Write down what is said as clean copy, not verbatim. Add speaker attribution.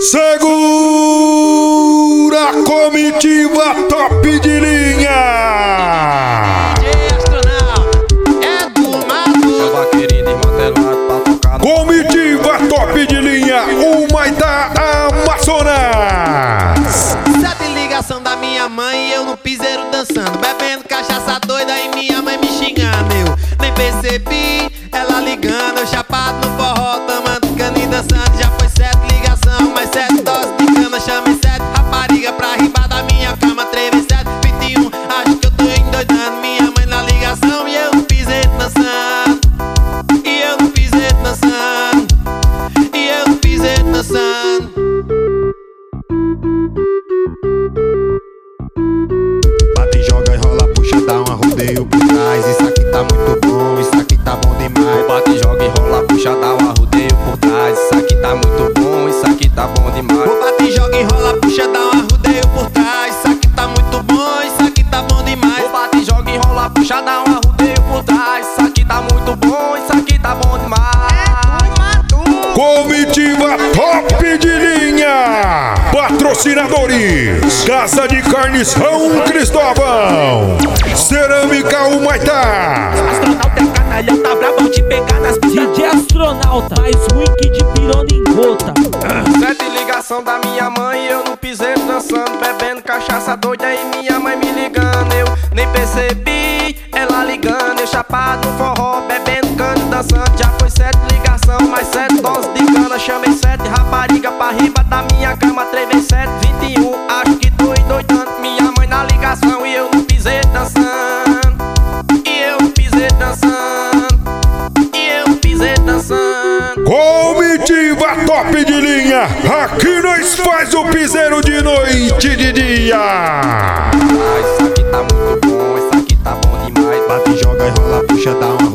Speaker 1: Segura a comitiva top de linha.
Speaker 2: É do mato.
Speaker 1: Comitiva top de linha, o Maitá Amazonas.
Speaker 2: Sete ligação da minha mãe e eu no piseiro dançando, bebendo cachaça doida e minha mãe me xingando. Eu nem percebi ela ligando, eu chapado no forró, tomando cana e dançando. Já foi sete ligação, mais sete doses de cana. Chamei sete rapariga pra ribar da minha cama. Trevei 721, acho que eu tô endoidando. Minha mãe na ligação e eu no piseiro dançando. E eu no piseiro dançando. E eu no piseiro dançando.
Speaker 3: Bate, joga e rola, puxa, dá um arrodeio por trás. Isso aqui tá muito bom, isso aqui tá bom demais.
Speaker 4: Bate, joga e rola, puxa, dá um arrodeio por trás. Isso aqui tá muito bom, isso aqui tá bom demais.
Speaker 2: O bate, joga e rola, puxa, dá um arrodeio por trás. Isso aqui tá muito bom, isso aqui tá bom demais.
Speaker 4: O bate, joga e rola, puxa, dá um arrodeio por trás. Isso aqui tá muito bom, isso aqui tá bom demais.
Speaker 1: Comitiva top de linha. Patrocinadores: Casa de Carne São Cristóvão, Cerâmica o Maitá.
Speaker 5: Astronauta é canalhão, tá brabão de pegar nas pistas. DJ astronauta, mais ruim que de pirona em gota.
Speaker 4: Sete ligação da minha mãe e eu no piseiro dançando, bebendo cachaça doida e minha mãe me ligando. Eu nem percebi ela ligando, eu chapado no forró, bebendo cana e dançando. Já foi sete ligação, mais sete doses de cana. Chamei sete rapariga pra riba da minha cama. Trevei 721, acho que tô endoidando. Minha mãe na ligação e eu no piseiro dançando. E eu no piseiro dançando. E eu no piseiro dançando.
Speaker 1: Comitiva top de linha. Aqui nós faz o piseiro de noite e de dia.
Speaker 4: Isso aqui tá muito bom, isso aqui tá bom demais.
Speaker 3: Bate, joga e rola, puxa, dá um